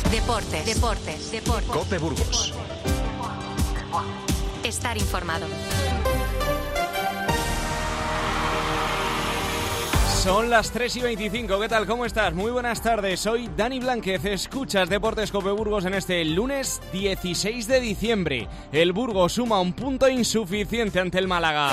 Deportes. COPE Burgos. Estar informado. Son las 3:25, ¿qué tal? ¿Cómo estás? Muy buenas tardes, soy Dani Blánquez, escuchas Deportes COPE Burgos en este lunes 16 de diciembre. El Burgos suma un punto insuficiente ante el Málaga.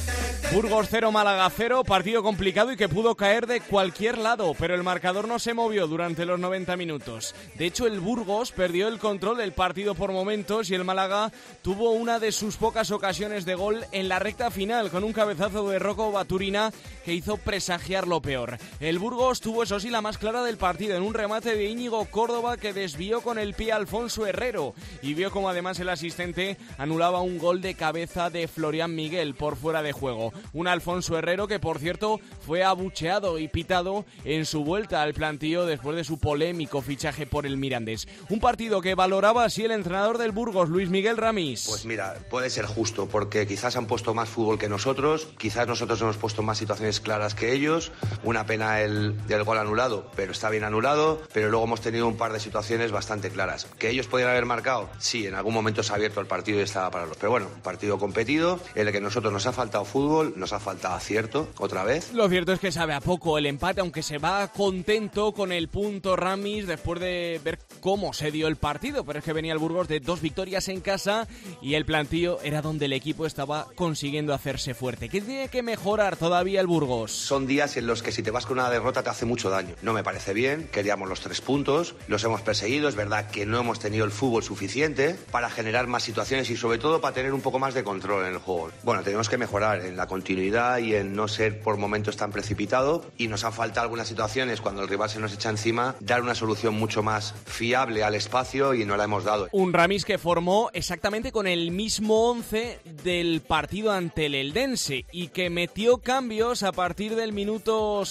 Burgos 0, Málaga 0, partido complicado y que pudo caer de cualquier lado, pero el marcador no se movió durante los 90 minutos. De hecho, el Burgos perdió el control del partido por momentos y el Málaga tuvo una de sus pocas ocasiones de gol en la recta final, con un cabezazo de Rocco Baturina que hizo presagiar lo peor. El Burgos tuvo, eso sí, la más clara del partido, en un remate de Íñigo Córdoba que desvió con el pie a Alfonso Herrero y vio como además el asistente anulaba un gol de cabeza de Florian Miguel por fuera de juego. Un Alfonso Herrero que, por cierto, fue abucheado y pitado en su vuelta al plantío después de su polémico fichaje por el Mirandés. Un partido que valoraba así el entrenador del Burgos, Luis Miguel Ramis. Pues mira, puede ser justo, porque quizás han puesto más fútbol que nosotros, quizás nosotros hemos puesto más situaciones claras que ellos. Una pena el gol anulado, pero está bien anulado, pero luego hemos tenido un par de situaciones bastante claras. ¿Que ellos podían haber marcado? Sí, en algún momento se ha abierto el partido y estaba para los. Pero bueno, un partido competido, en el que nosotros nos ha faltado fútbol, nos ha faltado acierto, otra vez. Lo cierto es que sabe a poco el empate, aunque se va contento con el punto Ramis después de ver cómo se dio el partido, pero es que venía el Burgos de 2 victorias en casa y el plantío era donde el equipo estaba consiguiendo hacerse fuerte. ¿Qué tiene que mejorar todavía el Burgos? Son días en los que si te vas con una derrota te hace mucho daño. No me parece bien, queríamos los 3 puntos, los hemos perseguido, es verdad que no hemos tenido el fútbol suficiente para generar más situaciones y sobre todo para tener un poco más de control en el juego. Bueno, tenemos que mejorar en la continuidad y en no ser por momentos tan precipitado, y nos han faltado algunas situaciones cuando el rival se nos echa encima, dar una solución mucho más fiable al espacio y no la hemos dado. Un Ramis que formó exactamente con el mismo 11 del partido ante el Eldense y que metió cambios a partir del minuto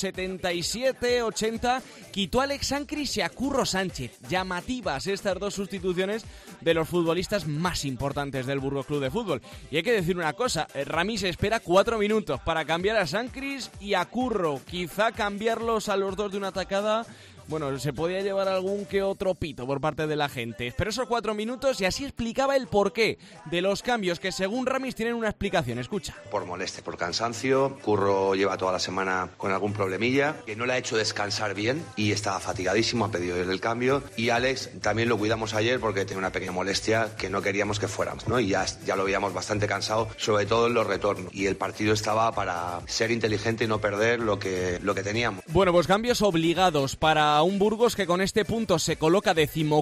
77-80, quitó a Alex Sancris y a Curro Sánchez. Llamativas estas 2 sustituciones de los futbolistas más importantes del Burgos Club de Fútbol. Y hay que decir una cosa, Ramis espera 4 minutos para cambiar a Sancris y a Curro. Quizá cambiarlos a los 2 de una tacada, bueno, se podía llevar algún que otro pito por parte de la gente. Pero esos 4 minutos, y así explicaba el porqué de los cambios que según Ramis tienen una explicación. Escucha. Por molestia, por cansancio. Curro lleva toda la semana con algún problemilla, que no le ha hecho descansar bien y estaba fatigadísimo, ha pedido el cambio. Y Alex también lo cuidamos ayer porque tenía una pequeña molestia que no queríamos que fuéramos, ¿no? Y ya lo veíamos bastante cansado, sobre todo en los retornos. Y el partido estaba para ser inteligente y no perder lo que teníamos. Bueno, pues cambios obligados para un Burgos que con este punto se coloca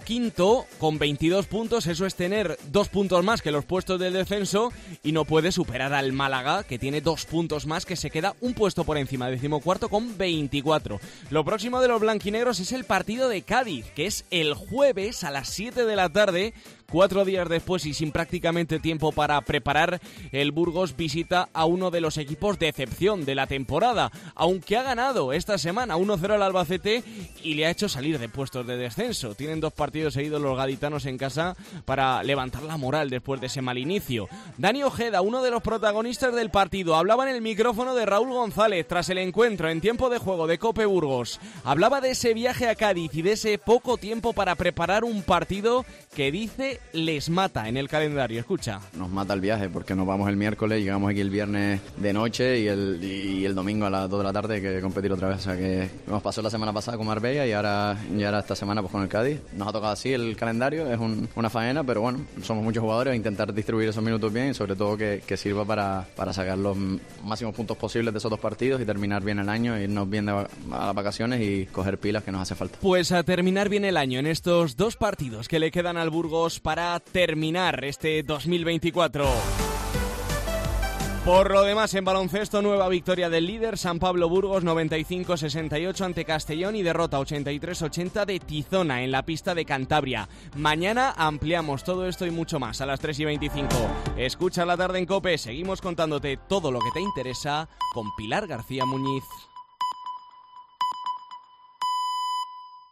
15º con 22 puntos. Eso es tener 2 puntos más que los puestos del descenso y no puede superar al Málaga, que tiene 2 puntos más, que se queda un puesto por encima, 14º con 24. Lo próximo de los blanquinegros es el partido de Cádiz, que es el jueves a las 7 de la tarde. 4 días después y sin prácticamente tiempo para preparar, el Burgos visita a uno de los equipos de excepción de la temporada, aunque ha ganado esta semana 1-0 al Albacete y le ha hecho salir de puestos de descenso. Tienen 2 partidos seguidos los gaditanos en casa para levantar la moral después de ese mal inicio. Dani Ojeda, uno de los protagonistas del partido, hablaba en el micrófono de Raúl González tras el encuentro en tiempo de juego de COPE Burgos. Hablaba de ese viaje a Cádiz y de ese poco tiempo para preparar un partido que dice les mata en el calendario. Escucha. Nos mata el viaje porque nos vamos el miércoles, llegamos aquí el viernes de noche y el domingo a las 2 de la tarde hay que competir otra vez. O sea que nos pasó la semana pasada con Marbella y ahora esta semana pues con el Cádiz. Nos ha tocado así el calendario, es una faena, pero bueno, somos muchos jugadores, intentar distribuir esos minutos bien y sobre todo que sirva para sacar los máximos puntos posibles de esos 2 partidos y terminar bien el año, irnos bien a las vacaciones y coger pilas que nos hace falta. Pues a terminar bien el año en estos 2 partidos que le quedan al Burgos para terminar este 2024. Por lo demás, en baloncesto, nueva victoria del líder, San Pablo Burgos, 95-68 ante Castellón y derrota 83-80 de Tizona en la pista de Cantabria. Mañana ampliamos todo esto y mucho más a las 3:25. Escucha la tarde en COPE, seguimos contándote todo lo que te interesa con Pilar García Muñiz.